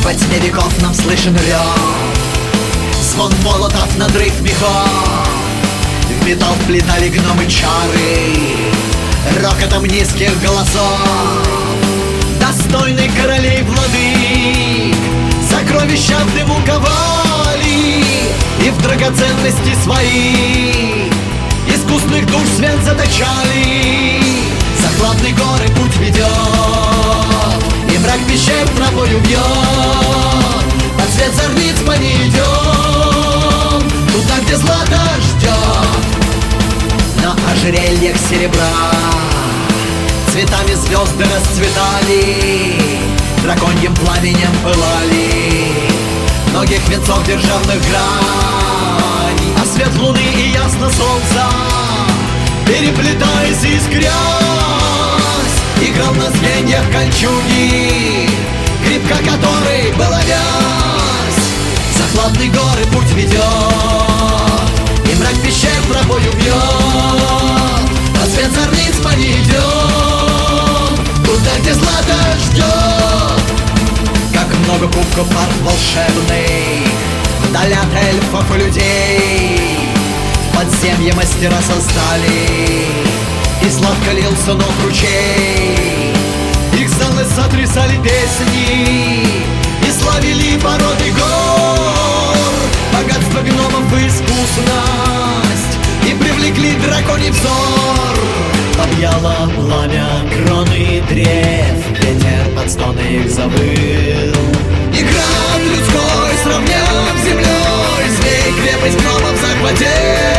Во тьме веков нам слышен рев, звон молотов, надрыв мехов. В металл вплетали гномы чары рокотом низких голосов. Достойный королей владык сокровища в дыму ковали, и в драгоценности свои искусных душ свет заточали. За хладные горы путь ведет, и мрак пещер тропою бьет. Под свет зорниц по ней идем, туда, где злато ждет. На ожерельях серебра цветами звезды расцветали, драконьим пламенем пылали, многих венцов державных грань. А свет луны и ясно солнца, переплетаясь, искрясь, играл на звеньях кольчуги, крепко которой была вязь. За хладные горы путь ведет, и мрак пещер тропою бьет. А свет зорниц по ней идет, туда, где злато ждет. Как много кубков арт волшебный вдали от эльфов и людей в подземье мастера создали, и сладко лился ног ручей. Их залы сотрясали песни и славили породы гор, богатство гномов и искусность, и привлекли драконий взор. Объяло пламя кроны древ, ветер под стоны их завыл, и град людской, сравняв с землей, змей крепость гномов захватил.